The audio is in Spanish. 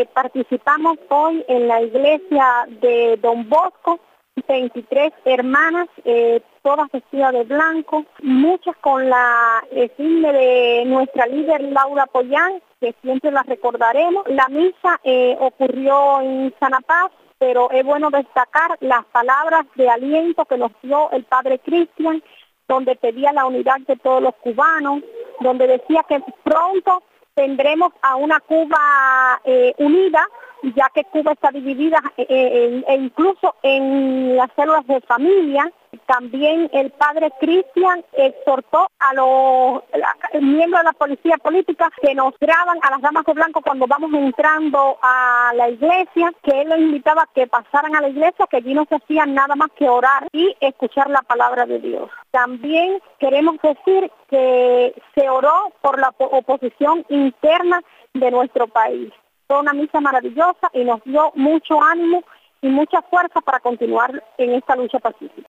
participamos hoy en la iglesia de Don Bosco, 23 hermanas, todas vestidas de blanco, muchas con la insignia de nuestra líder Laura Pollán, que siempre la recordaremos. La misa ocurrió en Sana Paz, pero es bueno destacar las palabras de aliento que nos dio el padre Cristian, donde pedía la unidad de todos los cubanos, donde decía que pronto tendremos a una Cuba unida, ya que Cuba está dividida e incluso en las células de familia. También el padre Cristian exhortó a los miembros de la policía política que nos graban a las damas de blanco cuando vamos entrando a la iglesia, que él les invitaba a que pasaran a la iglesia, que allí no se hacían nada más que orar y escuchar la palabra de Dios. También queremos decir que se oró por la oposición interna de nuestro país. Fue una misa maravillosa y nos dio mucho ánimo y mucha fuerza para continuar en esta lucha pacífica.